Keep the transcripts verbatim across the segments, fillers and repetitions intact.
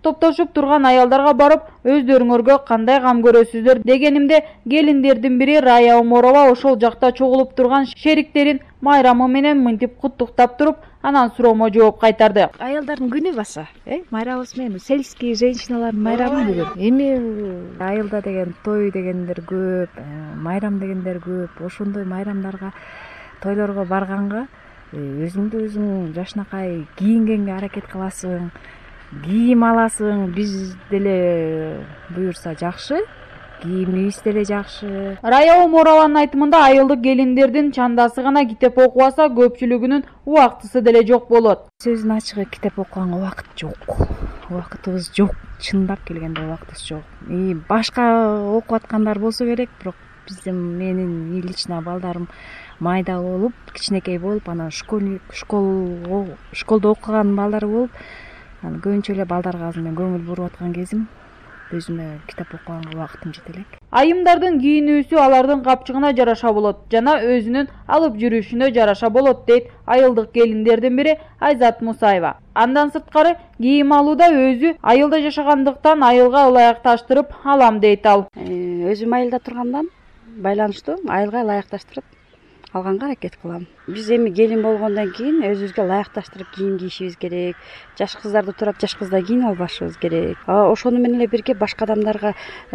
топтошуп турган аялдарга барып, өздөрүңөргө кандай кам көрөсүздөр дегенимде, келиндердин бири Рая Оморова ошол жакта чогулуп турган шериктерин майрамы менен мынтип куттуктап туруп, анан суроомо жооп кайтарды. Аялдардын күнү баса, э, майрамыбыз менен сельский женщиналардын майрамы бүгүн. Эми айылда деген той дегендер көп, майрам дегендер көп. Ошондой майрамдарга, тойлорго барганга өзүңдү өзүң жашынакай кийингенге аракет кыласың, кийим аласың. Биз деле буюрса жакшы, кийимибиз деле жакшы. Рая Оморованын айтымында айылдык келиндердин чандасы гана китеп окубаса, көпчүлүгүнүн убактысы деле жок болот. Сөзүн ачыгы китеп окуганга убакыт жок. Убакытыбыз жок. Чындап келгенде убактыбыз жок. И башка окуп аткандар болсо керек, бирок биздин менин лично балдарым майда болуп, кичинекей болуп, анан школьник, школ, школдо окуган балдары болуп, анан көбүнчө эле балдарга азыр мен көңүл буруп аткан кезим. Өзүмө китеп окуганга убактым жете элек. Айымдардын кийинүүсү алардын капчыгына жараша болот жана өзүнүн алып жүрүшүнө жараша болот дейт айылдык келиндердин бири Айзат Мусаева. Андан сырткары кийим алууда өзү айылда жашагандыктан айылга ылайыкташтырып алам дейт ал. Өзүм айылда тургандан байланыштуу айылга ылайыкташтырып алганга аракет кылам. Биз эми келин болгондон кийин өзүбүзгө ылайыкташтырып кийим кийишибиз керек. Жаш кыздарды турап жаш кыздай кийинип албашыбыз керек. Ошону менен эле бирге башка адамдарга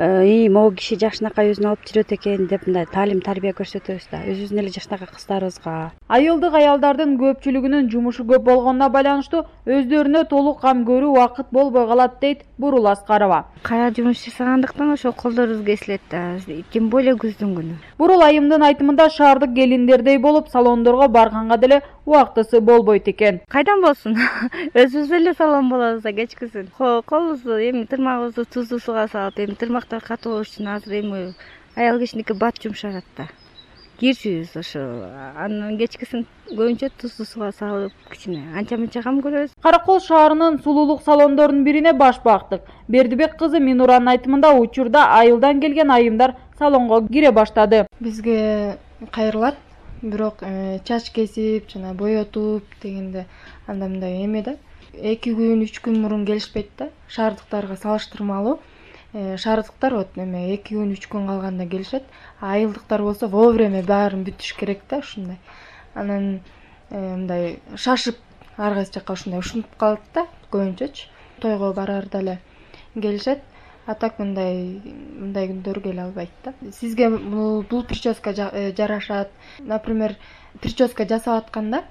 и могу киши жашынакай өзүн алып жүрөт экен деп мындай таалим тарбия көрсөтөбүз да, өзүбүздүн эле жашынакай кыздарыбызга. Айылдык аялдардын көпчүлүгүнүн жумушу көп болгонуна байланыштуу өздөрүнө толук кам көрүү убакыт болбой калат дейт Бурул Аскарова. Кая жумуш жасагандыктан ошол колдорубуз кесилет да, тем более күздүн күнү. Бурул айымдын айтымында шаардык келиндердей болуп салондорго барганга деле убактысы болбойт экен. Кайдан болсун? Өзүбүз эле салон болобуз да кечкисин. Колубузду эми тырмагыбызды туздуу сууга салып, эми тырмактар катуу болуш үчүн азыр эми аял кишиники бат жумшашат да. Кирчүбүз ошо. Анан кечкисин көбүнчө туздуу сууга салып, кичине анча-мынча кам көрөбүз. Каракол шаарынын сулуулук салондорунун бирине баш бактык. Бердибек кызы Минуранын айтымында учурда айылдан келген айымдар салонго кире баштады. Бизге кайрылат, бирок чач кесип, жана боетуп дегенде анда мындай эме да. эки күн, үч күн мурун келишпейт да. Шаардыктарга салыштырмалуу. Шаардыктар вот эме эки күн, үч күн калганда келишет. Айылдыктар болсо вовремя баарын бүтүш керек да, ушундай. Анан мындай шашып ар кайсы жакка ушундай ушунуп калат да, көбүнчөчү. Тойго барарда эле келишет. А так мындай мындай күндөр келе албайт да. Сизге бул бул прическа жарашат. Например, прическа жасап атканда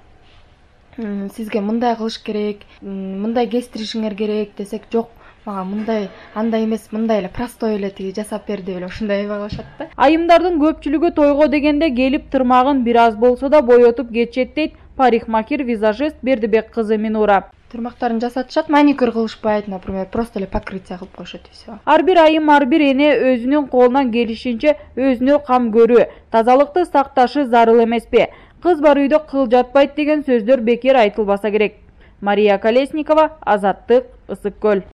сизге мындай кылыш керек, мындай кестиришиңер керек десек, жок, мага мындай, андай эмес, мындай эле простой эле тиги жасап бер деп эле ушундай эме кылышат да. Айымдардын көпчүлүгү тойго дегенде келип тырмагын бир аз болсо да боетуп кетишет дейт парикмахер, визажист Бердибек кызы Минура. Тырмактарын жасатышат, маникюр кылышпайт, например, просто эле покрытие кылып коюшат и всё. Ар бир айым, ар бир эне өзүнүн колунан келишинче өзүнө кам көрүү, тазалыкты сакташы зарыл эмеспи? Кыз бар үйдө кыл жатпайт деген сөздөр бекер айтылбаса керек. Мария Колесникова, Азаттык, Ысык көл.